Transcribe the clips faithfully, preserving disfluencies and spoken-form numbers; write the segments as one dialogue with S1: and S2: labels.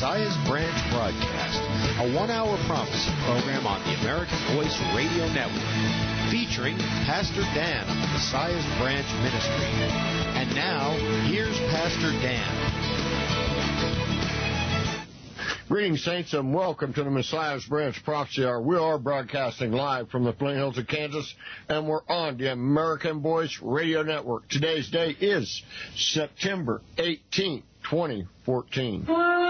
S1: Messiah's Branch broadcast, a one-hour prophecy program on the American Voice Radio Network, featuring Pastor Dan of the Messiah's Branch Ministry. And now, here's Pastor Dan.
S2: Greetings, saints, and welcome to the Messiah's Branch Prophecy Hour. We are broadcasting live from the Flint Hills of Kansas, and we're on the American Voice Radio Network. Today's day is September eighteenth, twenty fourteen.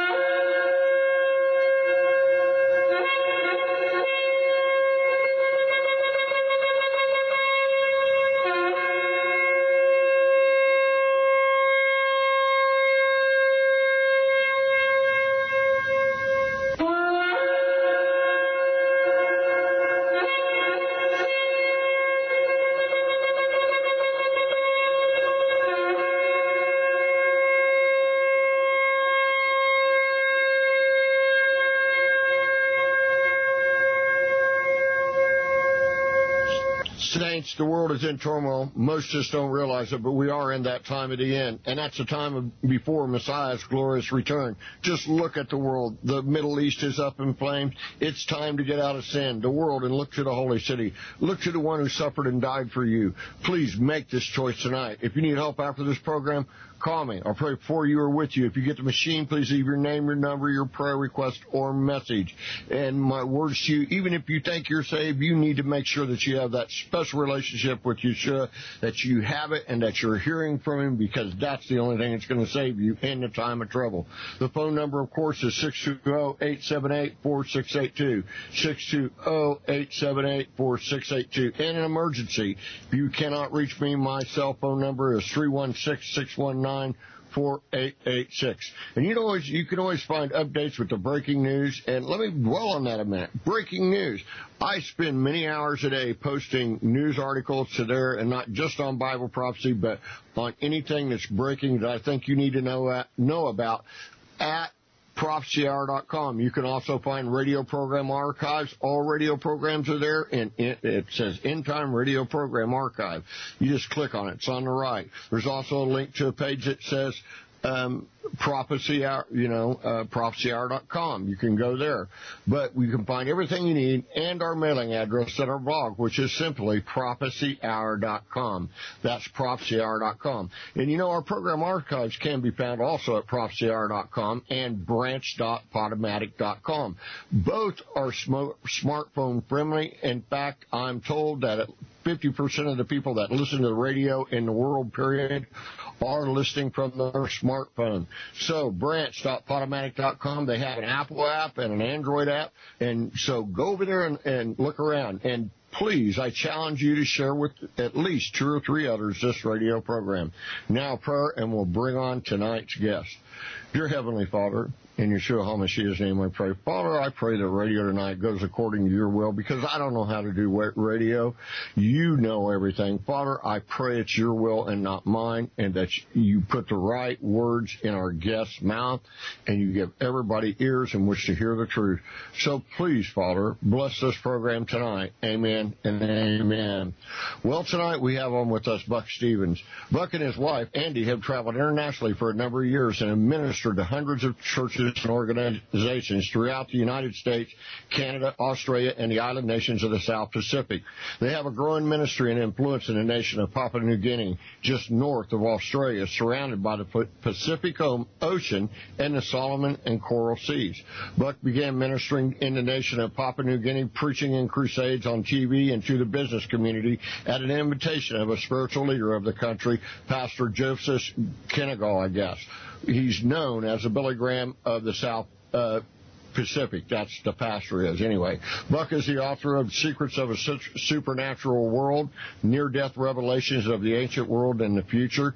S2: Saints, the world is in turmoil. Most just don't realize it, but we are in that time of the end, and that's the time of before Messiah's glorious return. Just look at the world. The Middle East is up in flames. It's time to get out of sin, the world, and look to the holy city. Look to the one who suffered and died for you. Please make this choice tonight. If you need help after this program, call me. I'll pray for you or with you. If you get the machine, please leave your name, your number, your prayer request, or message. And my words to you, even if you think you're saved, you need to make sure that you have that special relationship with Yeshua, that you have it, and that you're hearing from him, because that's the only thing that's going to save you in the time of trouble. The phone number, of course, is six two zero, eight seven eight, four six eight two. six two zero, eight seven eight, four six eight two. In an emergency, if you cannot reach me, my cell phone number is three one six, six one nine, four eight eight six. And you know, always, you can always find updates with the breaking news. And let me dwell on that a minute. Breaking news. I spend many hours a day posting news articles to there, and not just on Bible prophecy, but on anything that's breaking that I think you need to know at, know about at prophecy hour dot com. You can also find radio program archives. All radio programs are there, and it, it says End Time Radio Program Archive. You just click on it. It's on the right. There's also a link to a page that says um, Prophecy Hour, you know, uh, prophecy hour dot com. You can go there. But you can find everything you need and our mailing address at our blog, which is simply prophecy hour dot com. That's prophecy hour dot com. And you know, our program archives can be found also at prophecy hour dot com and branch dot podomatic dot com. Both are sm- smartphone friendly. In fact, I'm told that fifty percent of the people that listen to the radio in the world, period, are listening from their smartphone. So branch dot podomatic dot com, they have an Apple app and an Android app, and so go over there and, and look around. And please, I challenge you to share with at least two or three others this radio program. Now prayer, and we'll bring on tonight's guest. Dear Heavenly Father, in Yeshua HaMashiach's name I pray. Father, I pray that radio tonight goes according to your will, because I don't know how to do radio. You know everything. Father, I pray it's your will and not mine, and that you put the right words in our guest's mouth, and you give everybody ears in which to hear the truth. So please, Father, bless this program tonight. Amen and amen. Well, tonight we have on with us Buck Stevens. Buck and his wife, Andy, have traveled internationally for a number of years and have ministered to hundreds of churches and organizations throughout the United States, Canada, Australia, and the island nations of the South Pacific. They have a growing ministry and influence in the nation of Papua New Guinea, just north of Australia, surrounded by the Pacific Ocean and the Solomon and Coral Seas. Buck began ministering in the nation of Papua New Guinea, preaching in crusades on T V and to the business community at an invitation of a spiritual leader of the country, Pastor Joseph Kenegal, I guess. He's known as the Billy Graham of the South uh, Pacific. That's the pastor is. Anyway, Buck is the author of Secrets of a Supernatural World, Near-Death Revelations of the Ancient World and the Future.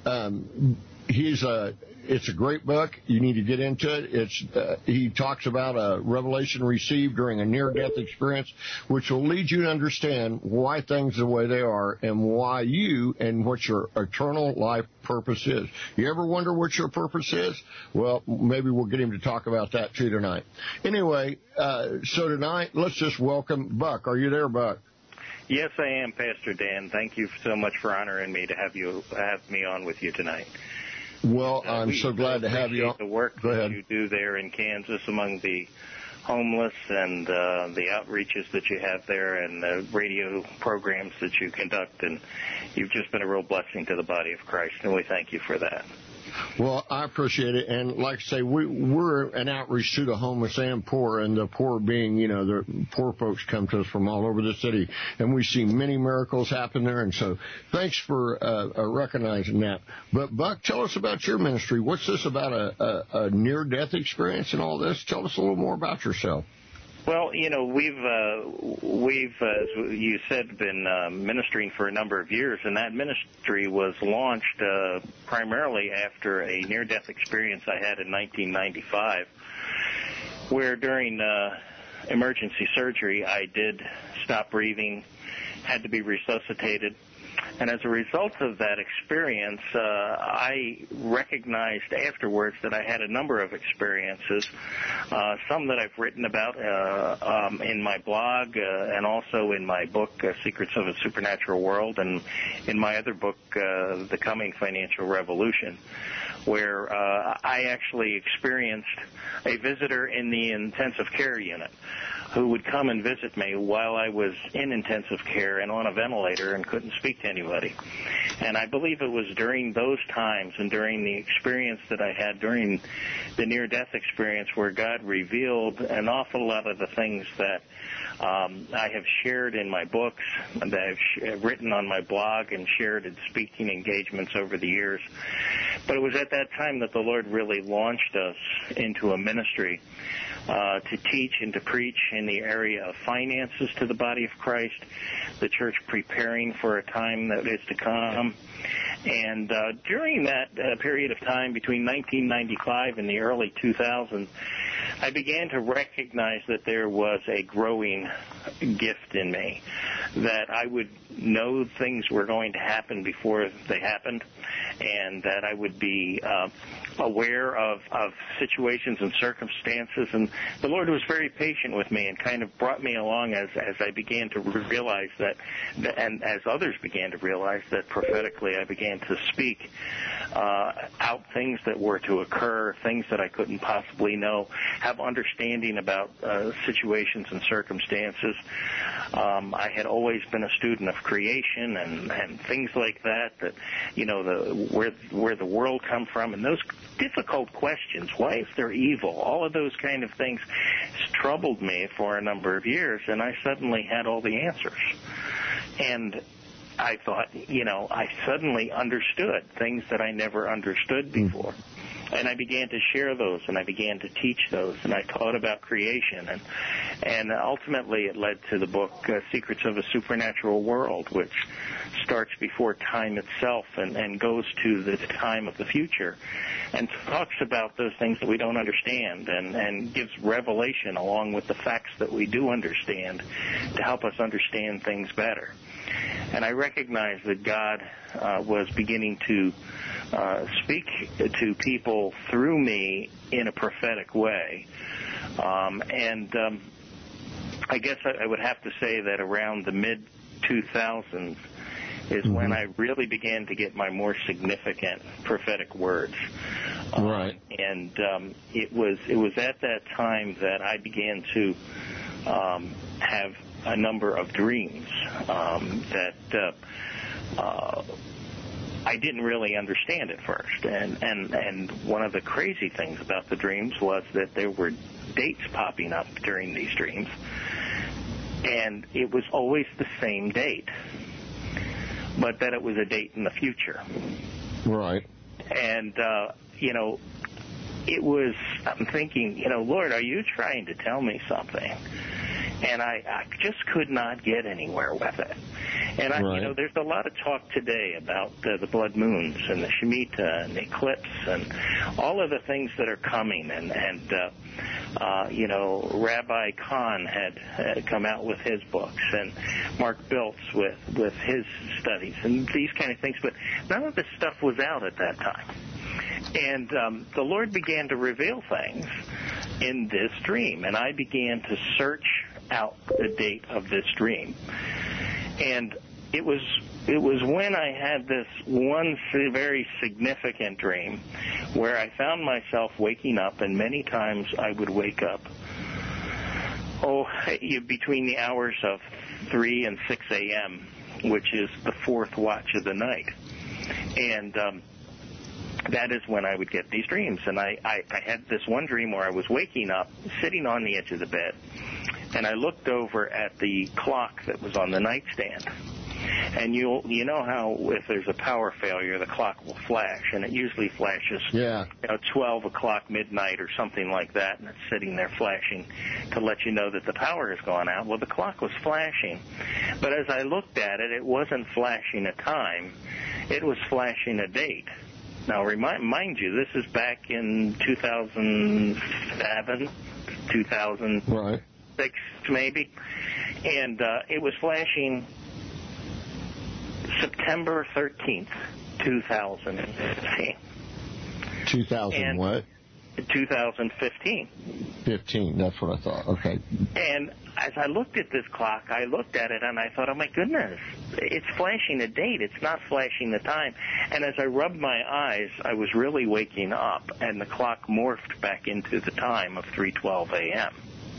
S2: Um, he's a... It's a great book. You need to get into it. It's uh, he talks about a revelation received during a near-death experience, which will lead you to understand why things are the way they are and why you and what your eternal life purpose is. You ever wonder what your purpose is? Well, maybe we'll get him to talk about that too tonight. Anyway, uh, so tonight, let's just welcome Buck. Are you there, Buck?
S3: Yes, I am, Pastor Dan. Thank you so much for honoring me to have you have me on with you tonight.
S2: Well,
S3: uh,
S2: I'm
S3: we
S2: so glad to have you.
S3: The work
S2: Go
S3: that
S2: ahead.
S3: you do there in Kansas among the homeless and uh, the outreaches that you have there and the radio programs that you conduct, and you've just been a real blessing to the body of Christ, and we thank you for that.
S2: Well, I appreciate it, and like I say, we, we're an outreach to the homeless and poor, and the poor being, you know, the poor folks come to us from all over the city, and we see many miracles happen there, and so thanks for uh, uh, recognizing that. But, Buck, tell us about your ministry. What's this about, a, a, a near-death experience and all this? Tell us a little more about yourself.
S3: Well, you know, we've, uh, we've, uh, as you said, been uh, ministering for a number of years, and that ministry was launched uh, primarily after a near-death experience I had in nineteen ninety-five, where during uh, emergency surgery I did stop breathing, had to be resuscitated. And as a result of that experience, uh, I recognized afterwards that I had a number of experiences, uh, some that I've written about uh, um, in my blog uh, and also in my book, uh, Secrets of a Supernatural World, and in my other book, uh, The Coming Financial Revolution, where uh, I actually experienced a visitor in the intensive care unit who would come and visit me while I was in intensive care and on a ventilator and couldn't speak to anybody. And I believe it was during those times and during the experience that I had during the near-death experience where God revealed an awful lot of the things that um, I have shared in my books, that I've sh- written on my blog and shared in speaking engagements over the years. But it was at that time that the Lord really launched us into a ministry uh, to teach and to preach in the area of finances to the body of Christ, the church preparing for a time that is to come. And uh, during that uh, period of time between nineteen ninety-five and the early two thousands, I began to recognize that there was a growing gift in me, that I would know things were going to happen before they happened, and that I would be uh, aware of, of situations and circumstances. And the Lord was very patient with me and kind of brought me along as, as I began to realize that, and as others began to realize that prophetically I began to speak uh, out things that were to occur, things that I couldn't possibly know, have understanding about uh, situations and circumstances. Um, I had always been a student of creation and, and things like that, that, you know, the where where the world come from, and those difficult questions. Why is there evil? All of those kind of things troubled me for a number of years, and I suddenly had all the answers. And I thought, you know, I suddenly understood things that I never understood before. And I began to share those, and I began to teach those, and I taught about creation. And and ultimately it led to the book, uh, Secrets of a Supernatural World, which starts before time itself and, and goes to the time of the future and talks about those things that we don't understand and, and gives revelation along with the facts that we do understand to help us understand things better. And I recognized that God uh, was beginning to uh, speak to people through me in a prophetic way. Um, and um, I guess I, I would have to say that around the mid two thousands is mm-hmm. when I really began to get my more significant prophetic words.
S2: Right.
S3: Um, and um, it was it was at that time that I began to um, have a number of dreams um, that uh, uh, I didn't really understand at first. And, and, and one of the crazy things about the dreams was that there were dates popping up during these dreams, and it was always the same date, but that it was a date in the future.
S2: Right.
S3: And, uh, you know, it was, I'm thinking, you know, Lord, are you trying to tell me something? And I, I just could not get anywhere with it. And, I, right. you know, there's a lot of talk today about uh, the blood moons and the Shemitah and the eclipse and all of the things that are coming. And, and uh, uh, you know, Rabbi Kahn had, had come out with his books, and Mark Biltz with, with his studies and these kind of things. But none of this stuff was out at that time. And um, the Lord began to reveal things in this dream, and I began to search out the date of this dream. And it was it was when I had this one very significant dream where I found myself waking up, and many times I would wake up, oh, between the hours of three and six a.m., which is the fourth watch of the night. And um, that is when I would get these dreams. And I, I, I had this one dream where I was waking up, sitting on the edge of the bed, and I looked over at the clock that was on the nightstand. And you you know how if there's a power failure, the clock will flash, and it usually flashes,
S2: yeah.
S3: you know, twelve o'clock midnight or something like that, and it's sitting there flashing to let you know that the power has gone out. Well, the clock was flashing, but as I looked at it, it wasn't flashing a time, it was flashing a date. Now, remind mind you, this is back in two thousand seven, two thousand six, right. maybe, and uh, it was flashing September thirteenth, two thousand fifteen.
S2: two thousand and what?
S3: two thousand fifteen.
S2: fifteen, that's what I thought. Okay.
S3: And as I looked at this clock, I looked at it and I thought, oh my goodness, it's flashing a date. It's not flashing the time. And as I rubbed my eyes, I was really waking up, and the clock morphed back into the time of three twelve a.m.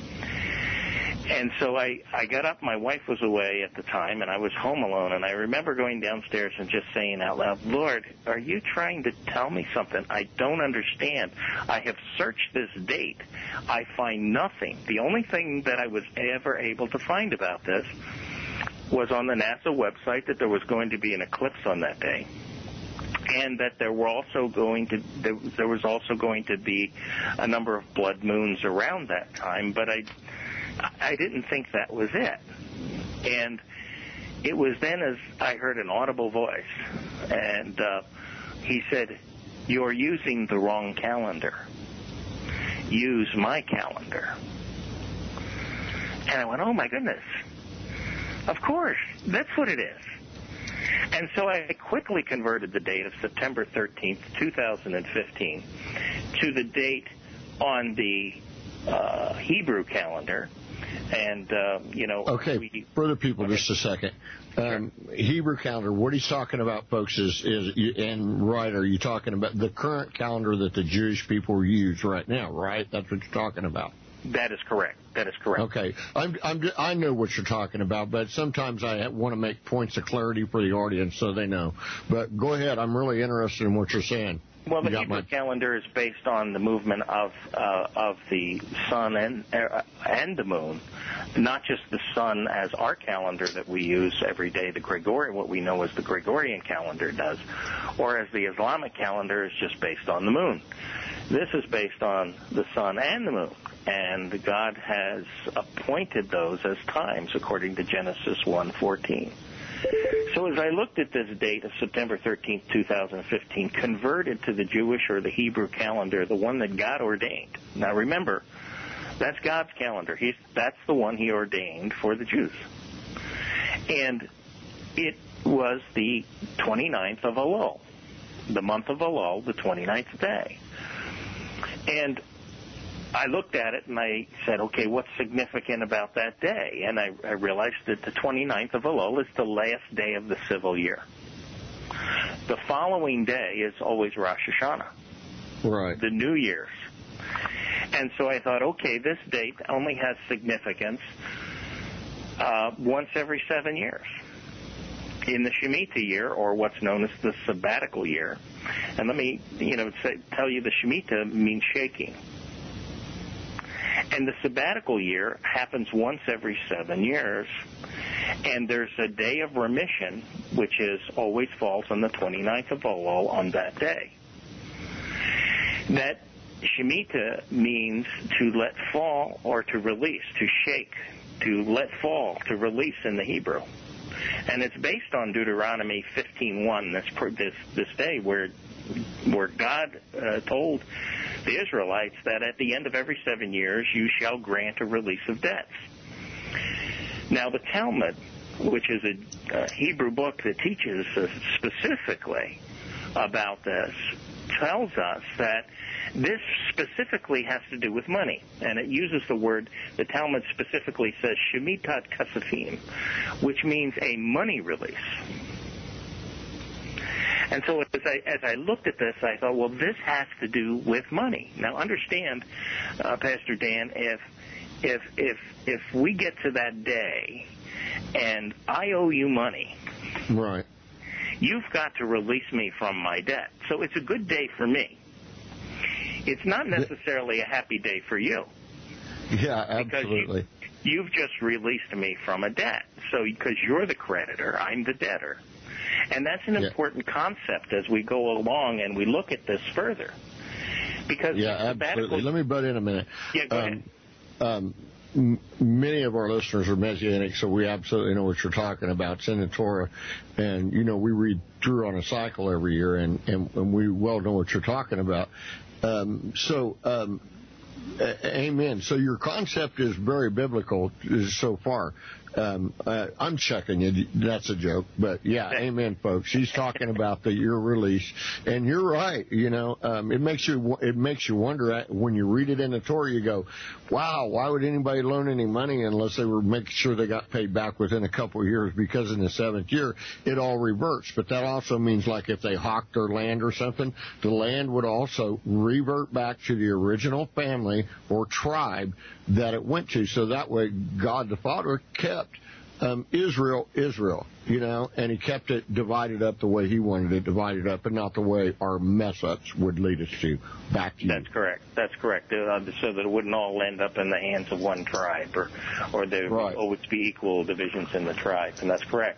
S3: And so I, I got up. My wife was away at the time, and I was home alone. And I remember going downstairs and just saying out loud, Lord, are you trying to tell me something? I don't understand. I have searched this date. I find nothing. The only thing that I was ever able to find about this was on the NASA website that there was going to be an eclipse on that day, and that there were also going to there, there was also going to be a number of blood moons around that time. But I. I didn't think that was it. And it was then as I heard an audible voice, and uh, he said, you're using the wrong calendar. Use my calendar. And I went, oh, my goodness. Of course, that's what it is. And so I quickly converted the date of September thirteenth, two thousand fifteen to the date on the uh, Hebrew calendar. And, uh, you know...
S2: Okay,
S3: we,
S2: for the people,
S3: okay.
S2: just a second. Um, sure. Hebrew calendar, what he's talking about, folks, is, is, and right, are you talking about the current calendar that the Jewish people use right now, right? That's what you're talking about.
S3: That is correct. That is correct.
S2: Okay. I'm, I'm, I know what you're talking about, but sometimes I want to make points of clarity for the audience so they know. But go ahead. I'm really interested in what you're saying.
S3: Well, the Hebrew my... calendar is based on the movement of uh, of the sun and uh, and the moon, not just the sun as our calendar that we use every day, the Gregorian, what we know as the Gregorian calendar does, or as the Islamic calendar is just based on the moon. This is based on the sun and the moon, and God has appointed those as times according to Genesis one fourteen. So as I looked at this date of September thirteenth, two thousand fifteen, converted to the Jewish or the Hebrew calendar, the one that God ordained. Now remember, that's God's calendar. He's, that's the one he ordained for the Jews. And it was the twenty-ninth of Elul, the month of Elul, the twenty-ninth day. And I looked at it and I said, okay, what's significant about that day? And I, I realized that the twenty-ninth of Elul is the last day of the civil year. The following day is always Rosh Hashanah,
S2: right?
S3: The New Year's. And so I thought, okay, this date only has significance uh, once every seven years. In the Shemitah year, or what's known as the sabbatical year. And let me, you know, say, tell you the Shemitah means shaking. And the sabbatical year happens once every seven years, and there's a day of remission, which is always falls on the twenty-ninth of Elul on that day. That Shemitah means to let fall or to release, to shake, to let fall, to release in the Hebrew. And it's based on Deuteronomy fifteen one, this, this, this day where where God uh, told the Israelites that at the end of every seven years you shall grant a release of debts. Now the Talmud, which is a, a Hebrew book that teaches uh, specifically about this, tells us that this specifically has to do with money, and it uses the word, the Talmud specifically says, Shemitat Kasafim, which means a money release. And so as I, as I looked at this, I thought, well, this has to do with money. Now, understand, uh, Pastor Dan, if if if if we get to that day and I owe you money,
S2: right,
S3: you've got to release me from my debt. So it's a good day for me. It's not necessarily a happy day for you.
S2: Yeah, absolutely.
S3: Because you, you've just released me from a debt. So because you're the creditor, I'm the debtor. And that's an
S2: yeah.
S3: important concept as we go along and we look at this further. Because
S2: yeah, absolutely. Let me butt in a minute.
S3: Yeah, go
S2: um,
S3: ahead.
S2: Um, m- many of our listeners are Messianic, so we absolutely know what you're talking about. It's in the Torah, and, you know, we read through on a cycle every year, and, and, and we well know what you're talking about. Um, so, um, a- amen. So your concept is very biblical so far. Um, uh, I'm checking you. That's a joke, but yeah, amen, folks. He's talking about the year release, and you're right. You know, um, it makes you it makes you wonder when you read it in the Torah. You go, wow, why would anybody loan any money unless they were making sure they got paid back within a couple of years? Because in the seventh year, it all reverts. But that also means, like, if they hawked their land or something, the land would also revert back to the original family or tribe that it went to. So that way, God the Father kept Um, Israel, Israel, you know, and he kept it divided up the way he wanted it divided up, and not the way our mess-ups would lead us to. Back to you.
S3: That's correct. That's correct. Uh, so that it wouldn't all end up in the hands of one tribe, or, or there
S2: right.
S3: would always be equal divisions in the tribe, and that's correct.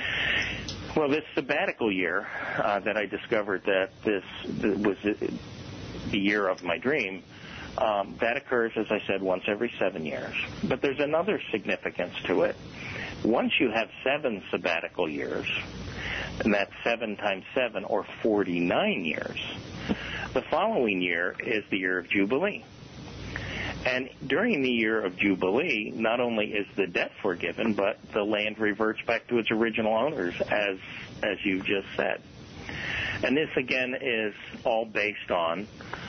S3: Well, this sabbatical year uh, that I discovered that this, this was the year of my dream, um, that occurs, as I said, once every seven years. But there's another significance to it. Once you have seven sabbatical years, and that's seven times seven, or forty-nine years, the following year is the year of Jubilee. And during the year of Jubilee, not only is the debt forgiven, but the land reverts back to its original owners, as as you just said. And this, again, is all based on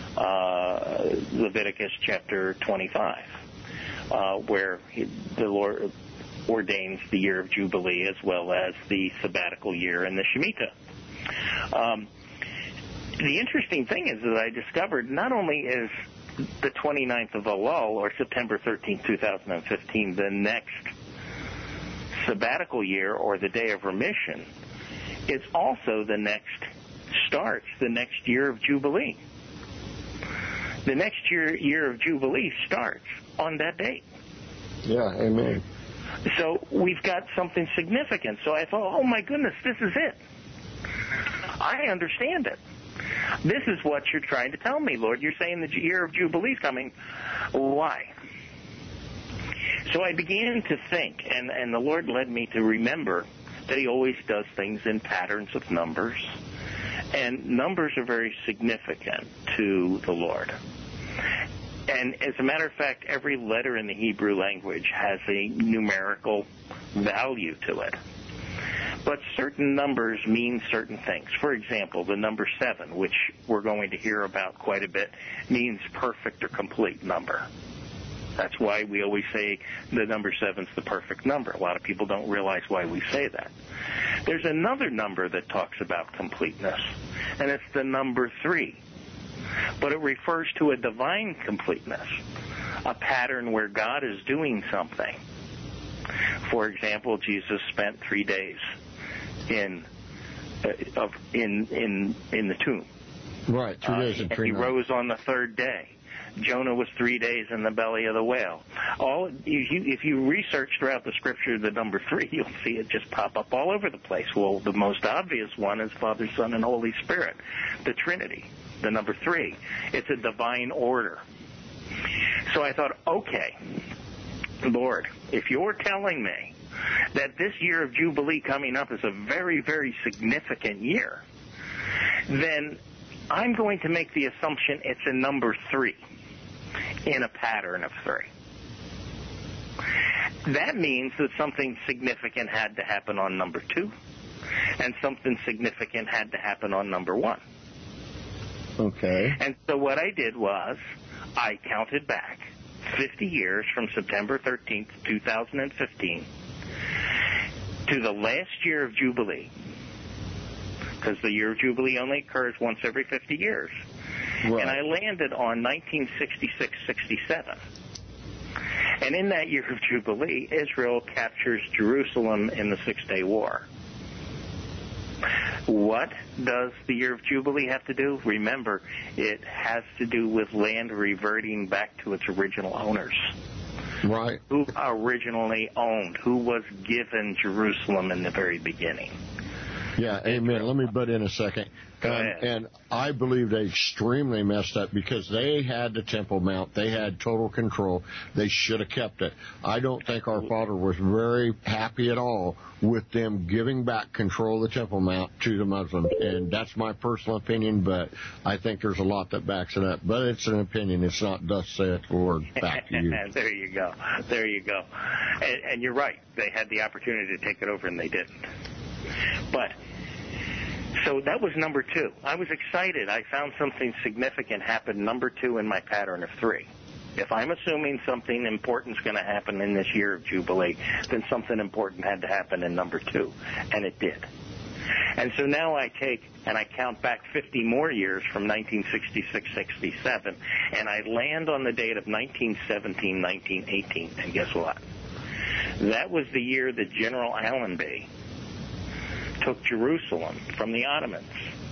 S3: uh, Leviticus chapter twenty-five, uh, where he, the Lord ordains the year of Jubilee as well as the sabbatical year and the Shemitah. Um, the interesting thing is that I discovered not only is the twenty-ninth of Elul, or September thirteenth, two thousand fifteen, the next sabbatical year or the day of remission, it's also the next starts, the next year of Jubilee. The next year, year of Jubilee starts on that date.
S2: Yeah, amen.
S3: So we've got something significant. So I thought, oh my goodness, this is it. I understand it. This is what you're trying to tell me, Lord. You're saying the year of Jubilee is coming. Why? So I began to think, and, and the Lord led me to remember that he always does things in patterns of numbers. And numbers are very significant to the Lord. And as a matter of fact, every letter in the Hebrew language has a numerical value to it. But certain numbers mean certain things. For example, the number seven, which we're going to hear about quite a bit, means perfect or complete number. That's why we always say the number seven's the perfect number. A lot of people don't realize why we say that. There's another number that talks about completeness, and it's the number three. But it refers to a divine completeness, a pattern where God is doing something. For example, Jesus spent three days in uh, of in in in the tomb.
S2: Right, three days
S3: uh,
S2: and
S3: and
S2: three
S3: he
S2: nights.
S3: rose on the third day. Jonah was three days in the belly of the whale. All if you, if you research throughout the scripture the number three, you'll see it just pop up all over the place. Well, the most obvious one is Father, Son, and Holy Spirit, the Trinity. The number three. It's a divine order. So I thought, okay, Lord, if you're telling me that this year of Jubilee coming up is a very, very significant year, then I'm going to make the assumption it's a number three in a pattern of three. That means that something significant had to happen on number two, and something significant had to happen on number one.
S2: Okay.
S3: And so what I did was I counted back fifty years from September thirteenth, two thousand fifteen to the last year of Jubilee, because the year of Jubilee only occurs once every fifty years.
S2: Right.
S3: And I landed on nineteen sixty-six sixty-seven. And in that year of Jubilee, Israel captures Jerusalem in the Six-Day War. What does the year of Jubilee have to do? Remember, it has to do with land reverting back to its original owners.
S2: Right.
S3: Who originally owned, who was given Jerusalem in the very beginning.
S2: Yeah, amen. Let me butt in a second.
S3: Go
S2: Um,
S3: ahead.
S2: and I believe they extremely messed up because they had the Temple Mount. They had total control. They should have kept it. I don't think our Father was very happy at all with them giving back control of the Temple Mount to the Muslims. And that's my personal opinion, but I think there's a lot that backs it up. But it's an opinion. It's not thus saith the Lord. Back to you.
S3: There you go. There you go. And, and you're right. They had the opportunity to take it over, and they didn't. But, so that was number two. I was excited. I found something significant happen, number two in my pattern of three. If I'm assuming something important is going to happen in this year of Jubilee, then something important had to happen in number two, and it did. And so now I take and I count back fifty more years from nineteen sixty-six sixty-seven, and I land on the date of nineteen seventeen nineteen eighteen, and guess what? That was the year that General Allenby took Jerusalem from the Ottomans.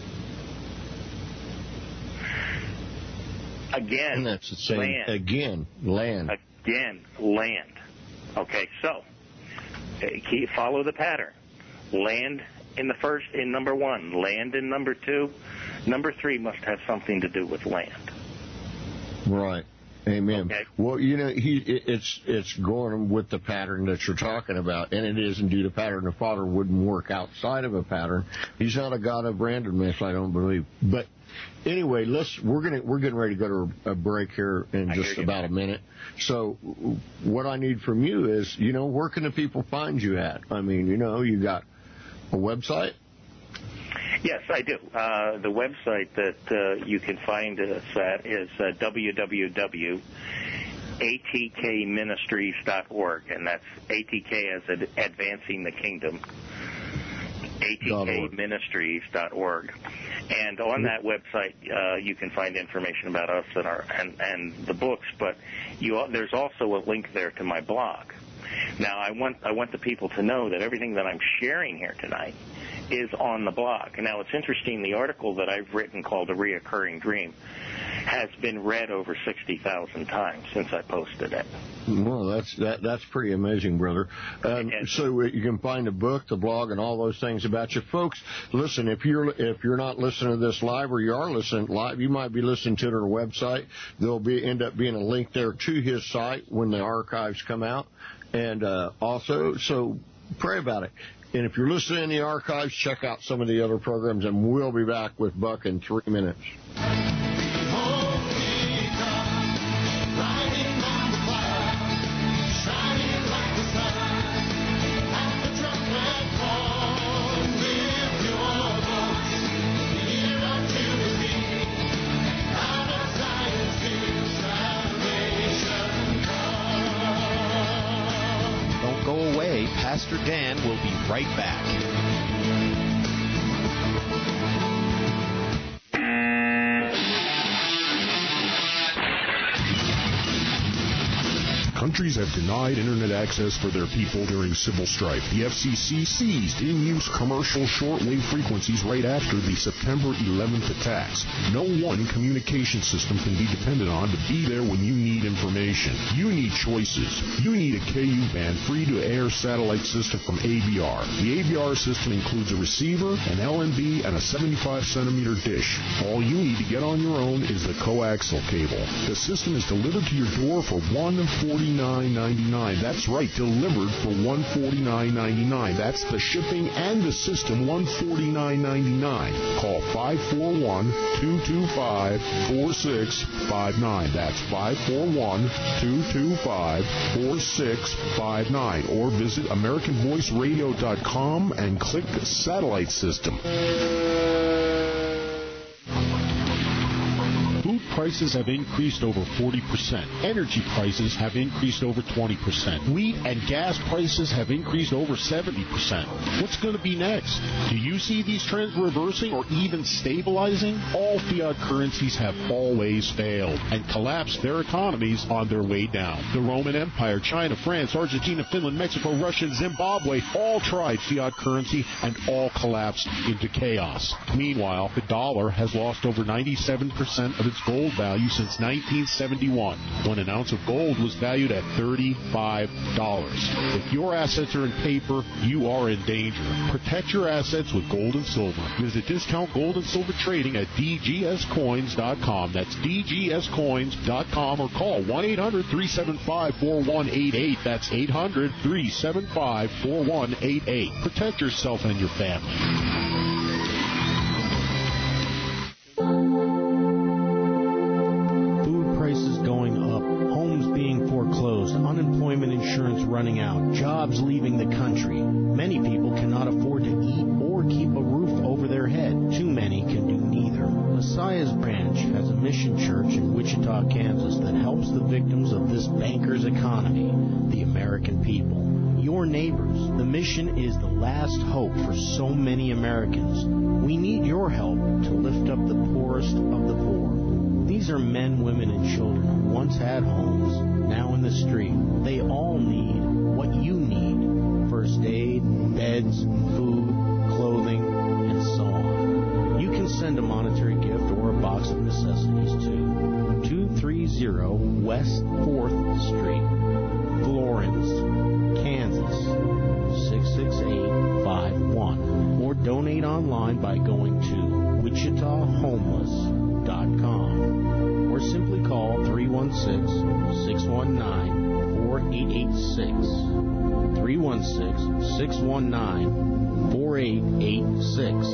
S3: Again,
S2: And that's the same.
S3: land.
S2: Again, land.
S3: Again, land. Okay, so keep, follow the pattern. Land in the first, in number one. Land in number two. Number three must have something to do with land.
S2: Right. Amen.
S3: Okay.
S2: Well, you know, he it, it's it's going with the pattern that you're talking about, and it is indeed a pattern. The Father wouldn't work outside of a pattern. He's not a God of randomness, I don't believe. But anyway, let's we're gonna we're getting ready to go to a break here in
S3: I
S2: just
S3: hear you.
S2: about a minute. So what I need from you is, you know, where can the people find you at? I mean, you know, you got a website?
S3: Yes, I do. Uh, the website that uh, you can find us at is uh, w w w dot a t k ministries dot org, and that's A T K as ad- Advancing the Kingdom, A T K ministries dot org. And on that website, uh, you can find information about us and our and, and the books, but you, there's also a link there to my blog. Now, I want I want the people to know that everything that I'm sharing here tonight is on the blog. Now, it's interesting, the article that I've written called A Reoccurring Dream has been read over sixty thousand times since I posted it.
S2: Well, that's that, that's pretty amazing, brother. Um, so you can find the book, the blog, and all those things about you, folks. Listen, if you're if you're not listening to this live, or you are listening live, you might be listening to it on our website. There'll be end up being a link there to his site when the archives come out, and uh, also so pray about it. And if you're listening in the archives, check out some of the other programs, and we'll be back with Buck in three minutes.
S1: Don't go away. Pastor Dan will be right back.
S4: Countries have denied Internet access for their people during civil strife. The F C C seized in-use commercial shortwave frequencies right after the September eleventh attacks. No one communication system can be depended on to be there when you need information. You need choices. You need a K U band free-to-air satellite system from A B R. The A B R system includes a receiver, an L N B, and a seventy-five centimeter dish. All you need to get on your own is the coaxial cable. The system is delivered to your door for one hundred forty-nine ninety-nine. That's right, delivered for one hundred forty-nine ninety-nine. That's the shipping and the system, one hundred forty-nine ninety-nine. Call five four one, two two five, four six five nine. That's five four one, two two five, four six five nine. Or visit American Voice Radio dot com and click Satellite System. prices have increased over forty percent. Energy prices have increased over twenty percent. Wheat and gas prices have increased over seventy percent. What's going to be next? Do you see these trends reversing or even stabilizing? All fiat currencies have always failed and collapsed their economies on their way down. The Roman Empire, China, France, Argentina, Finland, Mexico, Russia, and Zimbabwe all tried fiat currency and all collapsed into chaos. Meanwhile, the dollar has lost over ninety-seven percent of its gold value since nineteen seventy-one, when an ounce of gold was valued at thirty-five dollars. If your assets are in paper, you are in danger. Protect your assets with gold and silver. Visit Discount Gold and Silver Trading at D G S coins dot com. That's D G S coins dot com, or call one eight hundred three seven five four one eight eight. That's eight hundred three seven five four one eight eight. Protect yourself and your family.
S5: Food prices going up, homes being foreclosed, unemployment insurance running out, jobs leaving the country. Many people cannot afford to eat or keep a roof over their head. Too many can do neither. Messiah's Branch has a mission church in Wichita, Kansas that helps the victims of this banker's economy, the American people. Your neighbors. The mission is the last hope for so many Americans. We need your help to lift up the poorest of the poor. These are men, women, and children who once had homes, now in the street. They all need what you need. First aid, beds, food, clothing, and so on. You can send a monetary gift or a box of necessities to two thirty West fourth Street, Florence, Kansas, six six eight five one, or donate online by going to wichita homeless dot com, or simply call three one six, six one nine, four eight eight six, three one six, six one nine, four eight eight six.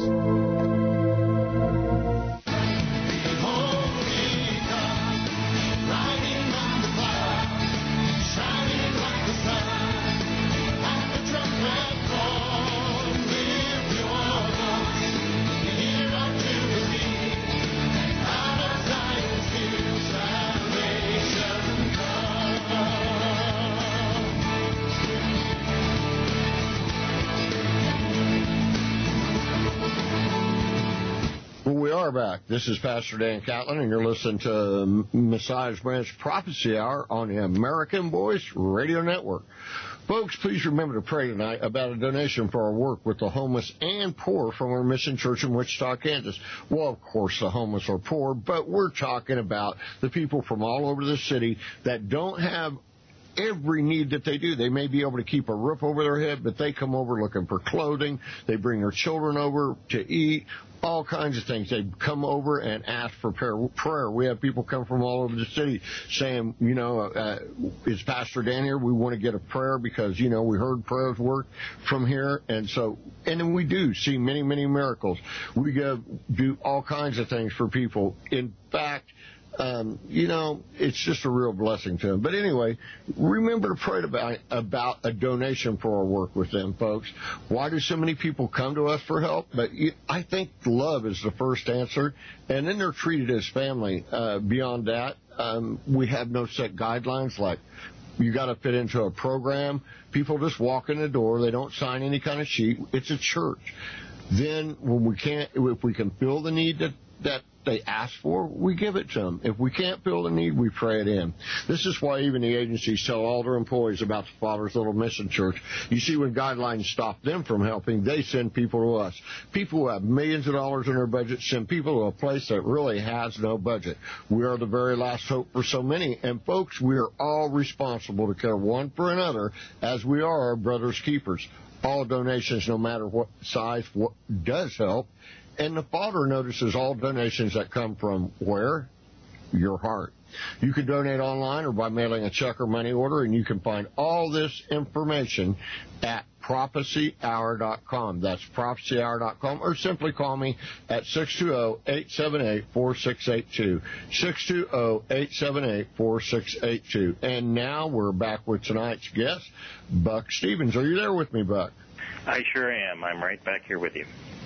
S2: Back. This is Pastor Dan Catlin, and you're listening to Messiah's Branch Prophecy Hour on the American Voice Radio Network. Folks, please remember to pray tonight about a donation for our work with the homeless and poor from our mission church in Wichita, Kansas. Well, of course, the homeless are poor, but we're talking about the people from all over the city that don't have every need that they do. They may be able to keep a roof over their head, but they come over looking for clothing. They bring their children over to eat, all kinds of things. They come over and ask for prayer. We have people come from all over the city saying, you know, uh, is Pastor Dan here? We want to get a prayer because, you know, we heard prayers work from here. And so, and then we do see many, many miracles. We go do all kinds of things for people. In fact, Um, you know, it's just a real blessing to them. But anyway, remember to pray about, about a donation for our work with them, folks. Why do so many people come to us for help? But you, I think love is the first answer, and then they're treated as family. Uh, beyond that, um, we have no set guidelines like you got to fit into a program. People just walk in the door. They don't sign any kind of sheet. It's a church. Then when we can't, if we can fill the need that, that they ask for, we give it to them. If we can't fill the need, we pray it in. This is why even the agencies tell all their employees about the Father's Little Mission Church. You see, when guidelines stop them from helping, they send people to us. People who have millions of dollars in their budget send people to a place that really has no budget. We are the very last hope for so many. And folks, we are all responsible to care one for another as we are our brother's keepers. All donations, no matter what size, what does help. And the Father notices all donations that come from where? Your heart. You can donate online or by mailing a check or money order, and you can find all this information at prophecy hour dot com. That's prophecy hour dot com, or simply call me at six two zero, eight seven eight, four six eight two, six two zero, eight seven eight, four six eight two. And now we're back with tonight's guest, Buck Stevens. Are you there with me, Buck?
S3: I sure am. I'm right back here with you.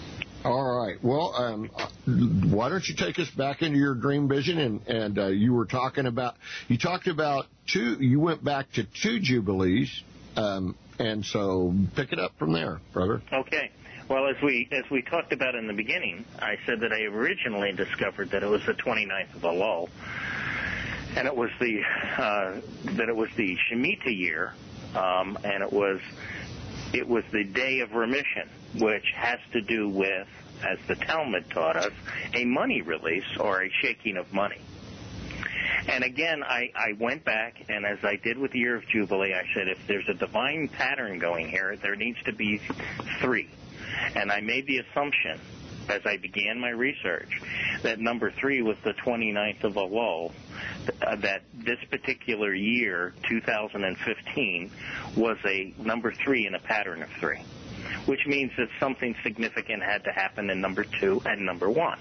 S2: All right. Well, um, why don't you take us back into your dream vision? And, and uh, you were talking about, you talked about two, you went back to two Jubilees. Um, and so pick it up from there, brother.
S3: Okay. Well, as we as we talked about in the beginning, I said that I originally discovered that it was the twenty-ninth of Elul, and it was the uh, that it was the Shemitah year, um, and it was it was the day of remission, which has to do with, as the Talmud taught us, a money release or a shaking of money. And again, I, I went back, and as I did with the Year of Jubilee, I said, if there's a divine pattern going here, there needs to be three. And I made the assumption, as I began my research, that number three was the twenty-ninth of Elul, uh, that this particular year, two thousand fifteen, was a number three in a pattern of three, which means that something significant had to happen in number two and number one.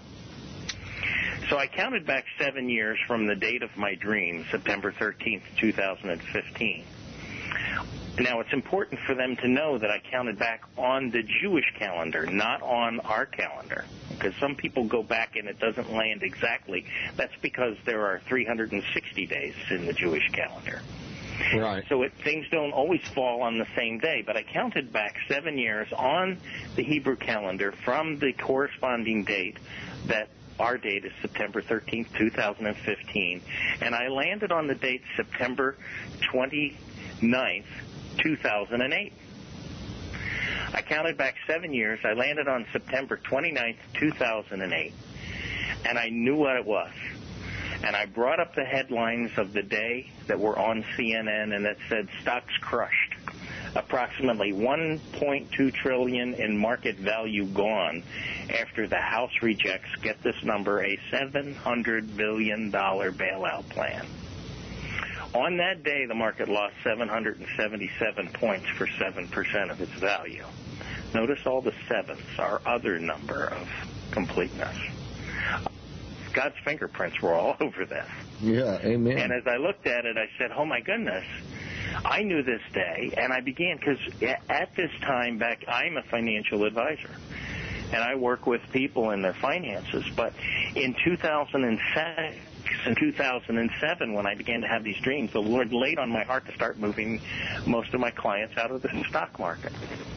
S3: So I counted back seven years from the date of my dream, September thirteenth, two thousand fifteen. Now, it's important for them to know that I counted back on the Jewish calendar, not on our calendar, because some people go back and it doesn't land exactly. That's because there are three hundred sixty days in the Jewish calendar.
S2: Right.
S3: So it, things don't always fall on the same day, but I counted back seven years on the Hebrew calendar from the corresponding date that our date is September thirteenth, two thousand fifteen, and I landed on the date September twenty-ninth, two thousand eight. I counted back seven years. I landed on September twenty-ninth, two thousand eight, and I knew what it was. And I brought up the headlines of the day that were on C N N, and it said, stocks crushed. Approximately one point two trillion dollars in market value gone after the House rejects, get this number, a seven hundred billion dollars bailout plan. On that day, the market lost seven hundred seventy-seven points for seven percent of its value. Notice all the sevens, our other number of completeness. God's fingerprints were all over this.
S2: Yeah, amen.
S3: And as I looked at it, I said, oh, my goodness, I knew this day, and I began, because at this time back, I'm a financial advisor, and I work with people in their finances, but in two thousand six and two thousand seven, when I began to have these dreams, the Lord laid on my heart to start moving most of my clients out of the stock market.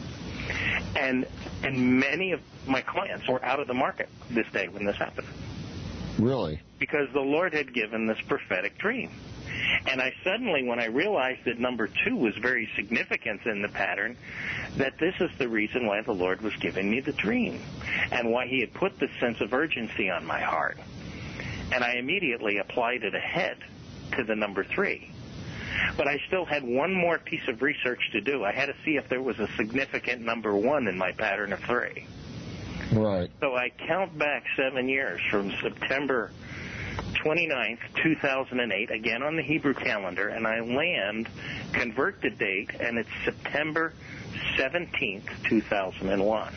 S3: And and many of my clients were out of the market this day when this happened.
S2: Really?
S3: Because the Lord had given this prophetic dream. And I suddenly, when I realized that number two was very significant in the pattern, that this is the reason why the Lord was giving me the dream and why he had put this sense of urgency on my heart. And I immediately applied it ahead to the number three. But I still had one more piece of research to do. I had to see if there was a significant number one in my pattern of three.
S2: Right.
S3: So I count back seven years from September twenty-ninth, two thousand eight, again on the Hebrew calendar, and I land, convert the date, and it's September seventeenth, two thousand one.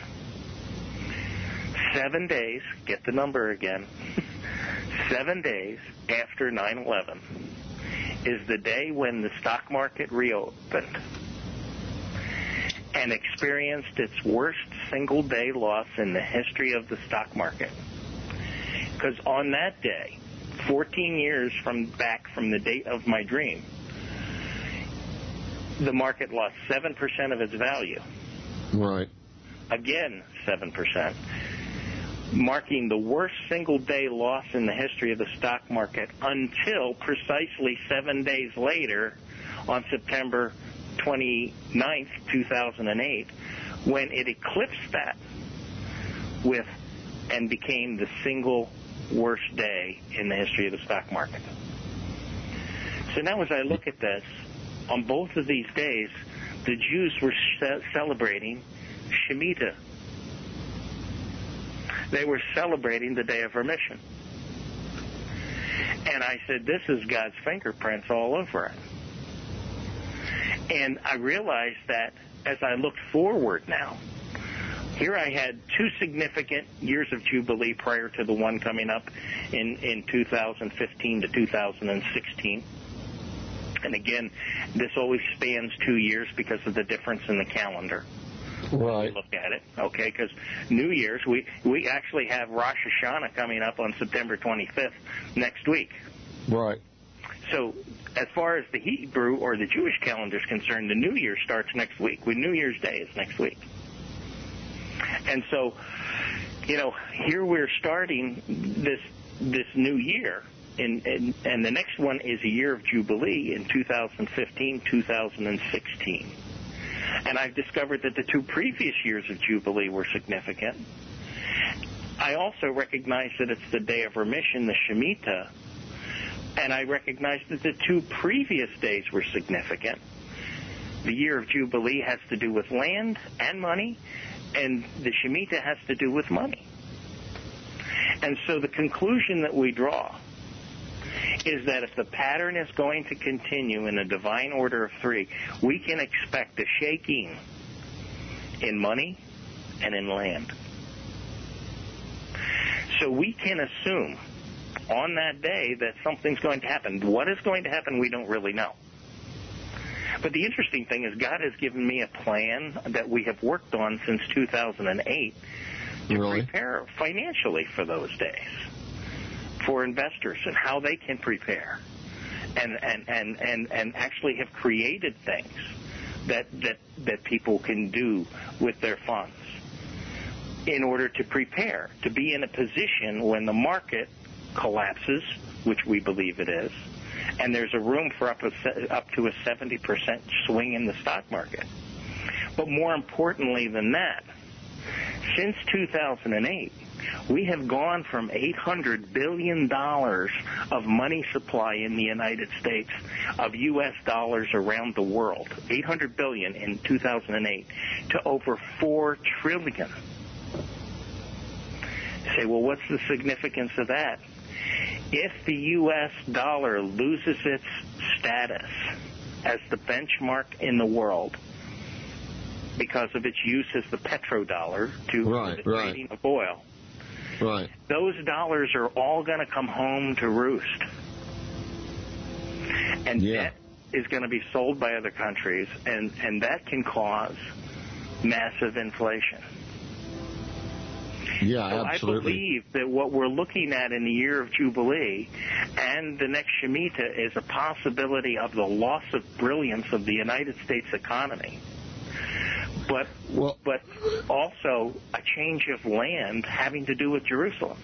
S3: Seven days, get the number again, seven days after nine eleven is the day when the stock market reopened and experienced its worst single-day loss in the history of the stock market. Because on that day, fourteen years from back from the date of my dream, the market lost seven percent of its value.
S2: Right.
S3: Again, seven percent, marking the worst single-day loss in the history of the stock market until precisely seven days later on September twenty-ninth, two thousand eight, when it eclipsed that with and became the single worst day in the history of the stock market. So now as I look at this, on both of these days, the Jews were ce- celebrating Shemitah. They were celebrating the Day of Remission. And I said, this is God's fingerprints all over it. And I realized that as I looked forward now, here I had two significant years of Jubilee prior to the one coming up in, in two thousand fifteen to two thousand sixteen. And again, this always spans two years because of the difference in the calendar.
S2: Right.
S3: Look at it, okay? Because New Year's, we we actually have Rosh Hashanah coming up on September twenty-fifth next week.
S2: Right.
S3: So, as far as the Hebrew or the Jewish calendar is concerned, the New Year starts next week. With New Year's Day is next week. And so, you know, here we're starting this this new year, in, in, and the next one is a year of Jubilee in two thousand fifteen, two thousand sixteen. And I've discovered that the two previous years of Jubilee were significant. I also recognize that it's the Day of Remission, the Shemitah, and I recognize that the two previous days were significant. The year of Jubilee has to do with land and money, and the Shemitah has to do with money. And so the conclusion that we draw is that if the pattern is going to continue in a divine order of three, we can expect a shaking in money and in land. So we can assume on that day that something's going to happen. What is going to happen, we don't really know. But the interesting thing is God has given me a plan that we have worked on since two thousand eight to
S2: really?
S3: prepare financially for those days, for investors and how they can prepare, and and, and, and, and actually have created things that, that, that people can do with their funds in order to prepare, to be in a position when the market collapses, which we believe it is, and there's a room for up, a, up to a seventy percent swing in the stock market. But more importantly than that, since two thousand eight, we have gone from eight hundred billion dollars of money supply in the United States, of U S dollars around the world, eight hundred billion dollars in two thousand eight, to over four trillion dollars. You say, well, what's the significance of that? If the U S dollar loses its status as the benchmark in the world because of its use as the petrodollar to
S2: right,
S3: the
S2: right.
S3: trading of oil,
S2: right.
S3: those dollars are all going to come home to roost. And
S2: yeah.
S3: debt is going to be sold by other countries, and, and that can cause massive inflation.
S2: Yeah,
S3: so
S2: absolutely.
S3: I believe that what we're looking at in the year of Jubilee and the next Shemitah is a possibility of the loss of brilliance of the United States economy, but
S2: well,
S3: but also a change of land having to do with Jerusalem.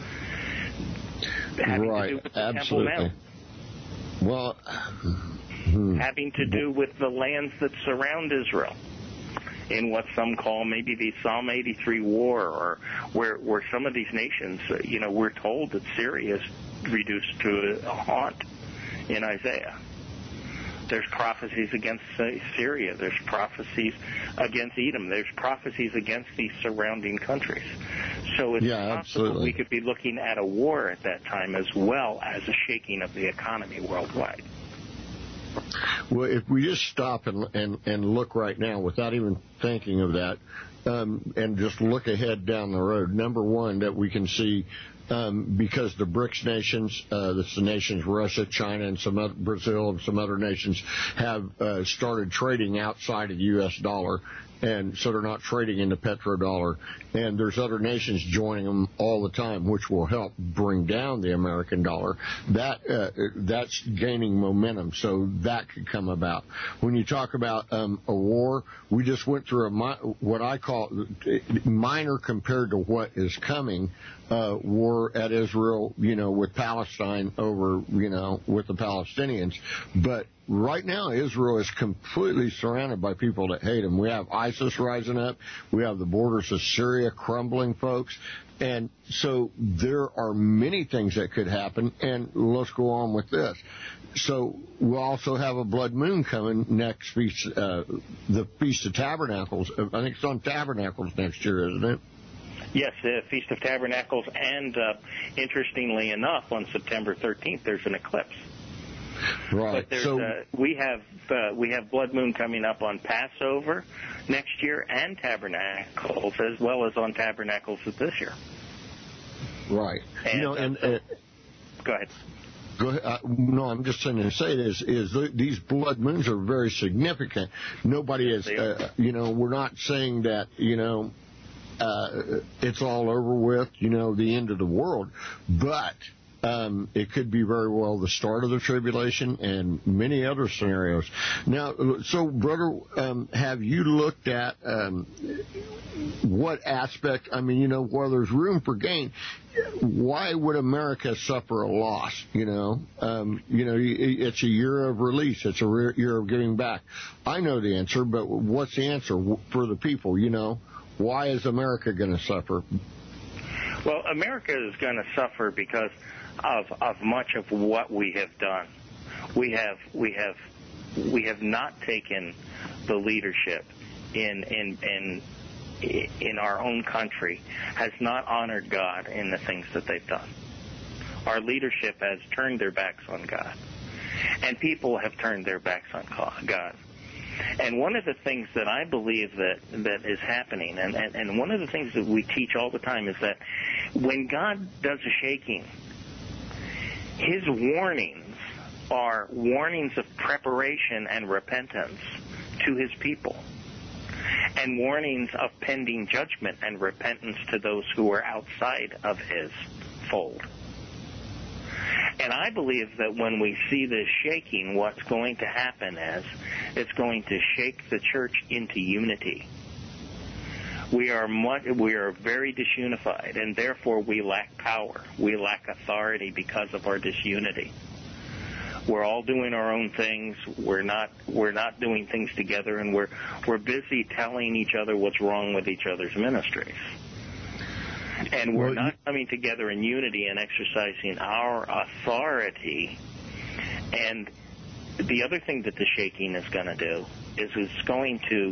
S3: Having
S2: right,
S3: to do with the
S2: absolutely.
S3: Temple Mount.
S2: Well, hmm.
S3: having to do with the lands that surround Israel, in what some call maybe the Psalm eighty-three war, or where where some of these nations, uh, you know, we're told that Syria is reduced to a haunt in Isaiah. There's prophecies against Syria. There's prophecies against Edom. There's prophecies against these surrounding countries. So it's
S2: yeah,
S3: possible
S2: absolutely.
S3: we could be looking at a war at that time as well as a shaking of the economy worldwide.
S2: Well, if we just stop and, and, and look right now without even thinking of that, um, and just look ahead down the road, number one, that we can see, um, because the BRICS nations, uh, that's the nations Russia, China, and some other, Brazil, and some other nations have uh, started trading outside of the U S dollar. And so they're not trading in the petrodollar. And there's other nations joining them all the time, which will help bring down the American dollar. That uh, that's gaining momentum, so that could come about. When you talk about um, a war, we just went through a mi- what I call minor compared to what is coming, uh, war at Israel, you know, with Palestine over, you know, with the Palestinians. But right now, Israel is completely surrounded by people that hate them. We have ISIS rising up. We have the borders of Syria crumbling, folks. And so there are many things that could happen. And let's go on with this. So we'll also have a blood moon coming next feast, uh, the Feast of Tabernacles. I think it's on Tabernacles next year, isn't it?
S3: Yes, the Feast of Tabernacles. And uh, interestingly enough, on September thirteenth, there's an eclipse.
S2: Right.
S3: But there's,
S2: so
S3: uh, we have uh, we have blood moon coming up on Passover next year and Tabernacles, as well as on Tabernacles of this year.
S2: Right.
S3: And,
S2: you know, and
S3: uh, so,
S2: uh,
S3: go ahead.
S2: Go ahead. Uh, no, I'm just saying to say this is th- these blood moons are very significant. Nobody is, uh, you know, we're not saying that, you know, uh, it's all over with, you know, the end of the world, but um, it could be very well the start of the tribulation and many other scenarios. Now, so, brother, um, have you looked at um, what aspect, I mean, you know, where there's room for gain, why would America suffer a loss, you know? Um, you know, it's a year of release. It's a year of giving back. I know the answer, but what's the answer for the people, you know? Why is America going to suffer?
S3: Well, America is going to suffer because of of much of what we have done. We have we have we have not taken the leadership in in in in our own country, has not honored God in the things that they've done. Our leadership has turned their backs on God, and people have turned their backs on God. And one of the things that I believe that, that is happening, and, and, and one of the things that we teach all the time is that when God does a shaking, his warnings are warnings of preparation and repentance to his people, and warnings of pending judgment and repentance to those who are outside of his fold. And I believe that when we see this shaking, what's going to happen is it's going to shake the church into unity. We are much, we are very disunified, and therefore we lack power. We lack authority because of our disunity. We're all doing our own things. We're not we're not doing things together, and we're we're busy telling each other what's wrong with each other's ministries. And we're not coming together in unity and exercising our authority. And the other thing that the shaking is going to do is it's going to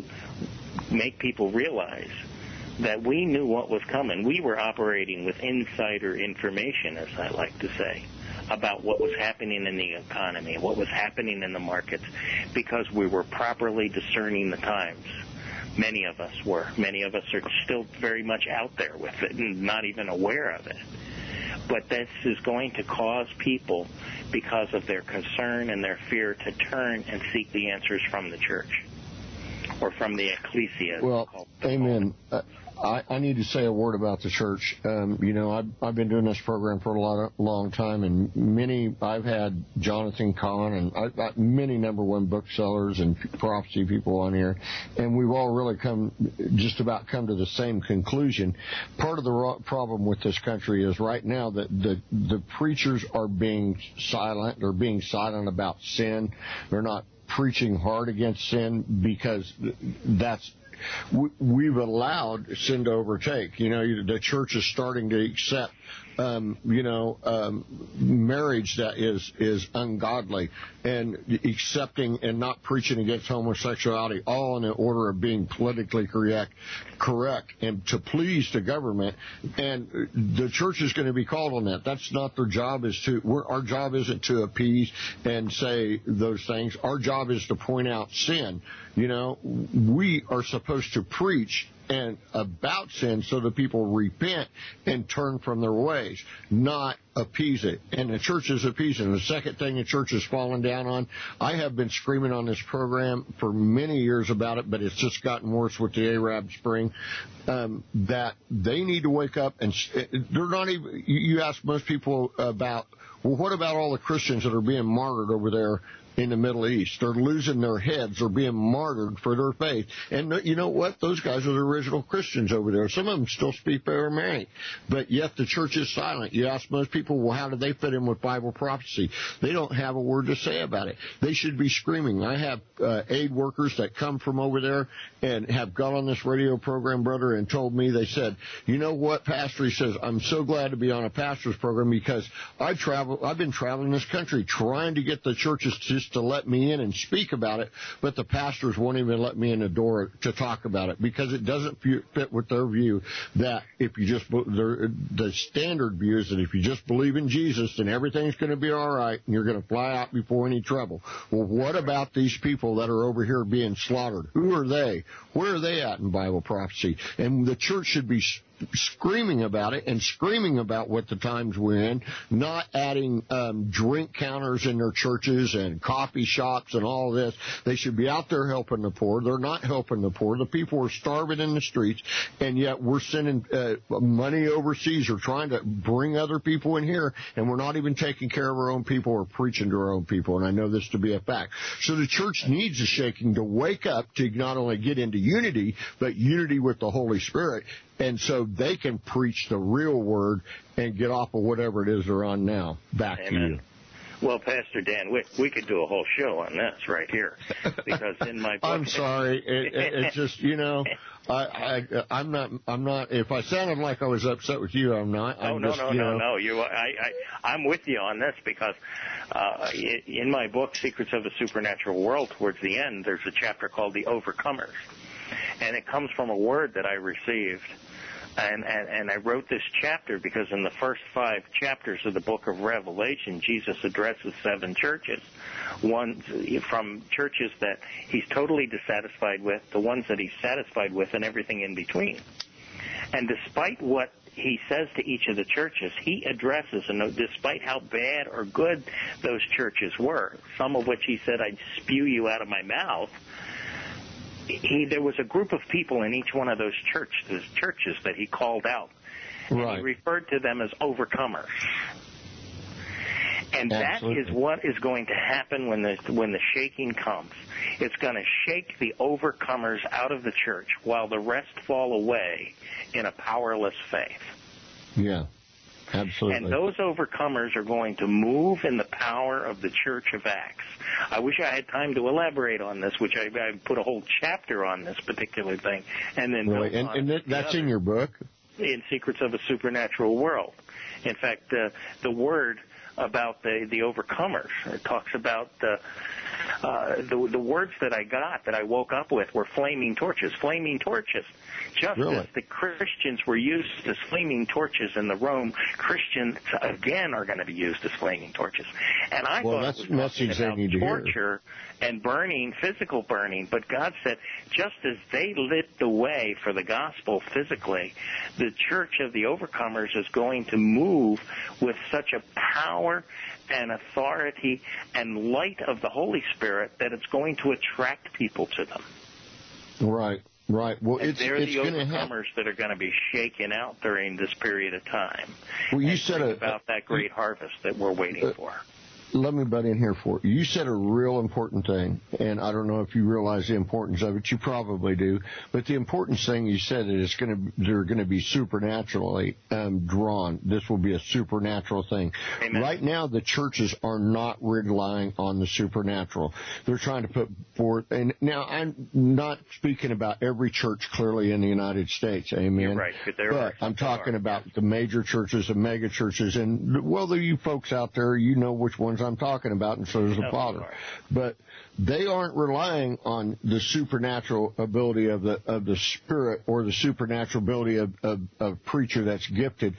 S3: make people realize that we knew what was coming. We were operating with insider information, as I like to say, about what was happening in the economy, what was happening in the markets, because we were properly discerning the times. Many of us were. Many of us are still very much out there with it and not even aware of it. But this is going to cause people, because of their concern and their fear, to turn and seek the answers from the church or from the ecclesia.
S2: Well, amen. Uh, I, I need to say a word about the church. Um, you know, I've, I've been doing this program for a lot of, long time, and many, I've had Jonathan Cahn and I've got many number one booksellers and prophecy people on here, and we've all really come, just about come to the same conclusion. Part of the ro- problem with this country is right now that the, the preachers are being silent. They're being silent about sin. They're not preaching hard against sin because that's, we've allowed sin to overtake. You know, the church is starting to accept, um, you know, um, marriage that is, is ungodly, and accepting and not preaching against homosexuality, all in the order of being politically correct, correct, and to please the government. And the church is going to be called on that. That's not their job. Is to we're, our job isn't to appease and say those things. Our job is to point out sin. You know, we are supposed to preach and about sin so that people repent and turn from their ways, not appease it. And the church is appeasing. The second thing the church has fallen down on, I have been screaming on this program for many years about it, but it's just gotten worse with the Arab Spring, um, that they need to wake up. And they're not even, you ask most people about, well, what about all the Christians that are being martyred over there in the Middle East? They're losing their heads. They're being martyred for their faith. And you know what? Those guys are the original Christians over there. Some of them still speak Aramaic, but yet the church is silent. You ask most people, well, how do they fit in with Bible prophecy? They don't have a word to say about it. They should be screaming. I have uh, aid workers that come from over there and have got on this radio program, brother, and told me, they said, you know what, Pastor? He says, I'm so glad to be on a pastor's program because I travel, I've been traveling this country trying to get the churches to to let me in and speak about it, but the pastors won't even let me in the door to talk about it because it doesn't fit with their view that if you just, the standard view is that if you just believe in Jesus, then everything's going to be all right and you're going to fly out before any trouble. Well, what about these people that are over here being slaughtered? Who are they? Where are they at in Bible prophecy? And the church should be screaming about it and screaming about what the times we're in, not adding um, drink counters in their churches and coffee shops and all of this. They should be out there helping the poor. They're not helping the poor. The people are starving in the streets, and yet we're sending uh, money overseas or trying to bring other people in here, and we're not even taking care of our own people or preaching to our own people, and I know this to be a fact. So the church needs a shaking to wake up to not only get into unity, but unity with the Holy Spirit, and so they can preach the real word and get off of whatever it is they're on now. Back
S3: Amen.
S2: to you.
S3: Well, Pastor Dan, we, we could do a whole show on this right here, because in my book,
S2: I'm sorry, it, it, it's just, you know, I, I, I'm not, I'm not. If I sounded like I was upset with you, I'm not. I'm
S3: oh no,
S2: just,
S3: no,
S2: you
S3: no,
S2: know,
S3: no. You, I, I, I'm with you on this because uh, in my book, Secrets of the Supernatural World, towards the end, there's a chapter called The Overcomers, and it comes from a word that I received. And, and, and I wrote this chapter because in the first five chapters of the book of Revelation, Jesus addresses seven churches. One from churches that he's totally dissatisfied with, the ones that he's satisfied with, and everything in between. And despite what he says to each of the churches, he addresses, and despite how bad or good those churches were, some of which he said, I'd spew you out of my mouth, He, there was a group of people in each one of those churches, churches that he called out. And
S2: right.
S3: he referred to them as overcomers. And
S2: Absolutely.
S3: that is what is going to happen when the, when the shaking comes. It's going to shake the overcomers out of the church while the rest fall away in a powerless faith.
S2: Yeah. Absolutely.
S3: And those overcomers are going to move in the power of the Church of Acts. I wish I had time to elaborate on this, which I, I put a whole chapter on this particular thing. And then
S2: really? And, and that, that's in your book?
S3: In Secrets of a Supernatural World. In fact, uh, the word about the, the overcomers, it talks about uh, uh, the, the words that I got, that I woke up with, were flaming torches, flaming torches. Just
S2: really?
S3: as the Christians were used as flaming torches in the Rome, Christians again are going to be used as flaming torches. And I
S2: well,
S3: thought
S2: that's
S3: it was
S2: the message they need to
S3: torture
S2: hear.
S3: And burning, physical burning. But God said, just as they lit the way for the gospel physically, the church of the overcomers is going to move with such a power and authority and light of the Holy Spirit that it's going to attract people to them.
S2: Right. Right. Well,
S3: and
S2: it's
S3: they're
S2: it's
S3: the
S2: going to
S3: overcomers
S2: happen.
S3: that are going to be shaken out during this period of time.
S2: Well, you
S3: and
S2: said a,
S3: about that great harvest that we're waiting
S2: uh,
S3: for.
S2: Let me butt in here for you. You said a real important thing, and I don't know if you realize the importance of it. You probably do, but the important thing you said is it's going to they're going to be supernaturally um, drawn. This will be a supernatural thing.
S3: Amen.
S2: Right now, the churches are not relying on the supernatural. They're trying to put forth. And now I'm not speaking about every church clearly in the United States. Amen.
S3: You're right, but there
S2: but
S3: are.
S2: I'm talking
S3: are.
S2: about the major churches and mega churches, and well, the you folks out there, you know which ones I'm talking about, and so does the
S3: No,
S2: Father. But they aren't relying on the supernatural ability of the of the Spirit or the supernatural ability of, of, of preacher that's gifted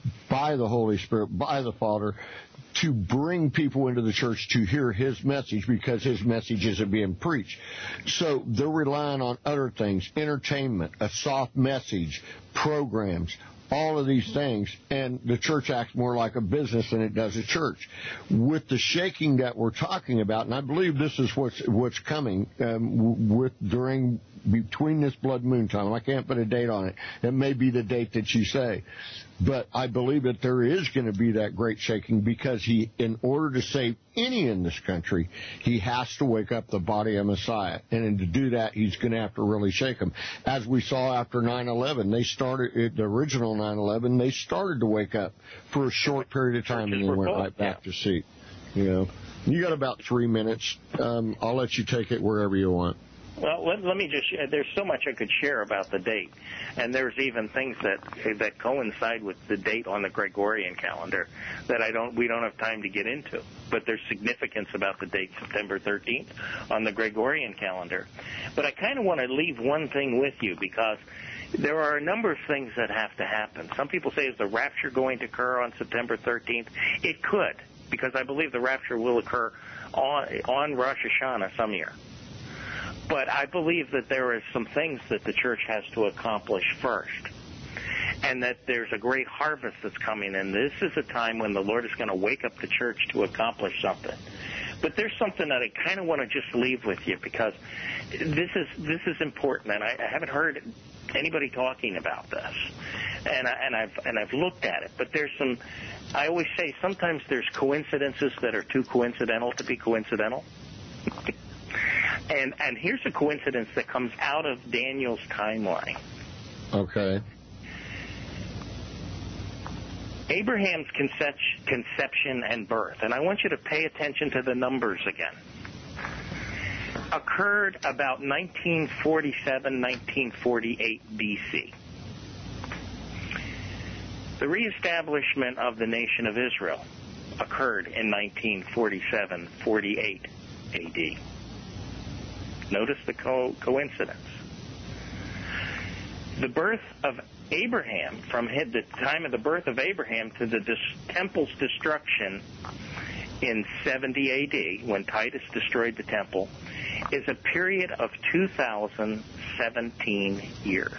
S2: by the Holy Spirit, by the Father, to bring people into the church to hear his message because his message isn't being preached. So they're relying on other things, entertainment, a soft message, programs, all of these things, and the church acts more like a business than it does a church. With the shaking that we're talking about, and I believe this is what's what's coming um, with during between this blood moon time. I can't put a date on it. It may be the date that you say, but I believe that there is going to be that great shaking because he, in order to save any in this country, he has to wake up the body of Messiah, and to do that, he's going to have to really shake them. As we saw after nine eleven, they started the original nine eleven. They started to wake up for a short period of time, and then went right back to sleep. You know, you got about three minutes. Um, I'll let you take it wherever you want.
S3: Well, let, let me just, there's so much I could share about the date. And there's even things that that coincide with the date on the Gregorian calendar that I don't, we don't have time to get into. But there's significance about the date September thirteenth on the Gregorian calendar. But I kind of want to leave one thing with you because there are a number of things that have to happen. Some people say, is the rapture going to occur on September thirteenth? It could, because I believe the rapture will occur on, on Rosh Hashanah some year. But I believe that there are some things that the church has to accomplish first. and that there's a great harvest that's coming, and this is a time when the Lord is going to wake up the church to accomplish something. But there's something that I kind of want to just leave with you, because this is this is important, and I, I haven't heard anybody talking about this, and I, and I've and I've looked at it. But there's some. I always say sometimes there's coincidences that are too coincidental to be coincidental. and and here's a coincidence that comes out of Daniel's timeline.
S2: Okay.
S3: Abraham's conception and birth, and I want you to pay attention to the numbers again, occurred about nineteen forty-seven, nineteen forty-eight B C. The reestablishment of the nation of Israel occurred in nineteen forty-seven, forty-eight A D. Notice the co- coincidence. The birth of Abraham, from the time of the birth of Abraham to the dis- temple's destruction in seventy A D, when Titus destroyed the temple, is a period of two thousand seventeen years.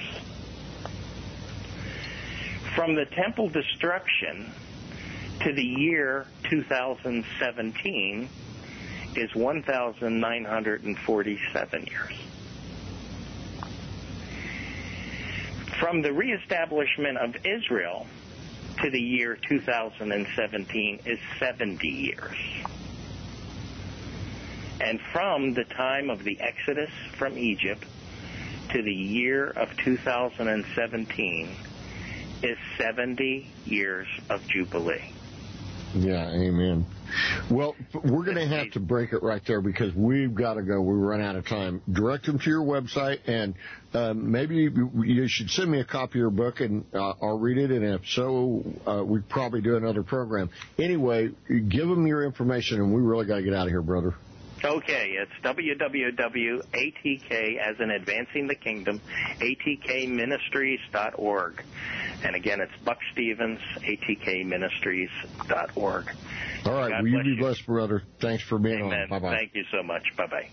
S3: From the temple destruction to the year two thousand seventeen is one thousand nine hundred forty-seven years. From the reestablishment of Israel to the year two thousand seventeen is seventy years. And from the time of the Exodus from Egypt to the year of two thousand seventeen is seventy years of Jubilee.
S2: Yeah, amen. Well, we're going to have to break it right there because we've got to go. We run out of time. Direct them to your website, and uh, maybe you, you should send me a copy of your book, and uh, I'll read it, and if so, uh, we'd probably do another program. Anyway, give them your information, and we really got to get out of here, brother.
S3: Okay, it's w w w dot a t k, as in Advancing the Kingdom, a t k ministries dot org. And again, it's Buck Stevens, a t k ministries dot org.
S2: All right,
S3: God
S2: will you
S3: bless
S2: be
S3: you.
S2: blessed, brother. Thanks for being
S3: Amen.
S2: on. Bye-bye.
S3: Thank you so much. Bye-bye.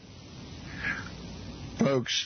S2: Folks,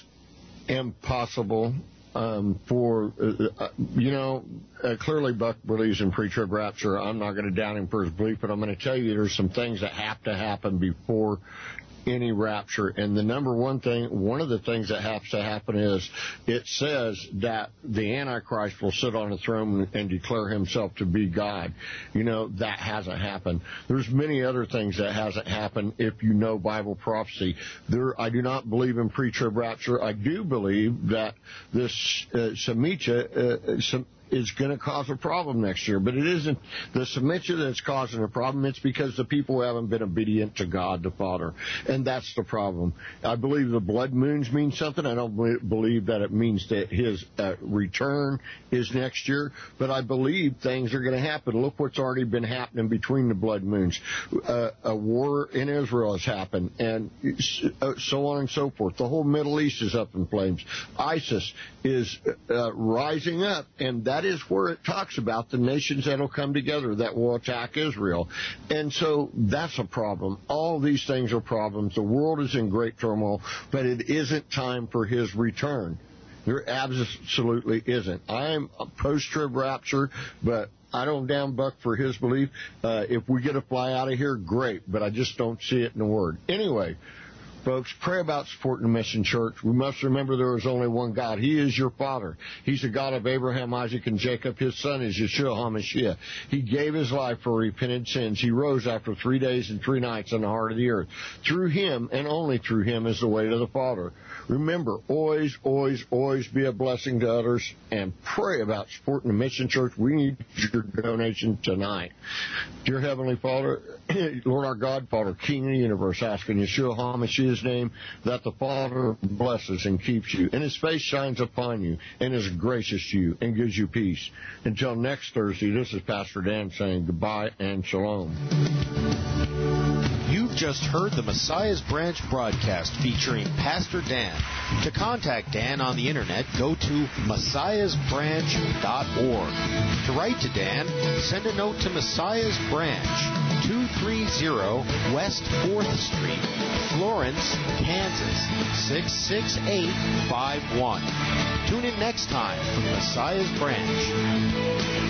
S2: impossible um, for, uh, uh, you know, uh, clearly Buck believes in pre-trib rapture. I'm not going to doubt him for his belief, but I'm going to tell you there's some things that have to happen before any rapture. And the number one thing, one of the things that has to happen is it says that the Antichrist will sit on a throne and declare himself to be God. You know, that hasn't happened. There's many other things that hasn't happened if you know Bible prophecy. There, I do not believe in pre-trib rapture. I do believe that this uh, Shemitah, uh, some, is going to cause a problem next year. But it isn't the Shemitah that's causing a problem. It's because the people haven't been obedient to God the Father. And that's the problem. I believe the blood moons mean something. I don't believe that it means that his uh, return is next year. But I believe things are going to happen. Look what's already been happening between the blood moons. Uh, a war in Israel has happened, and so on and so forth. The whole Middle East is up in flames. ISIS is uh, rising up, and that is where it talks about the nations that will come together that will attack Israel. And so that's a problem. All these things are problems. The world is in great turmoil, but it isn't time for his return. There absolutely isn't. I'm a post-trib rapture, but I don't down Buck for his belief. Uh, if we get to fly out of here, great, but I just don't see it in the Word. Anyway, folks, pray about supporting the Mission Church. We must remember there is only one God. He is your Father. He's the God of Abraham, Isaac, and Jacob. His son is Yeshua HaMashiach. He gave his life for repented sins. He rose after three days and three nights on the heart of the earth. Through him, and only through him, is the way to the Father. Remember, always, always, always be a blessing to others, and pray about supporting the Mission Church. We need your donation tonight. Dear Heavenly Father, Lord our God, Father, King of the universe, asking Yeshua HaMashiach's name, that the Father blesses and keeps you, and his face shines upon you, and is gracious to you, and gives you peace. Until next Thursday, this is Pastor Dan saying goodbye and shalom.
S1: You've just heard the Messiah's Branch broadcast featuring Pastor Dan. To contact Dan on the internet, go to messiahs branch dot org. To write to Dan, send a note to Messiah's Branch, two thirty West fourth Street, Florence, Kansas, six six eight five one. Tune in next time for Messiah's Branch.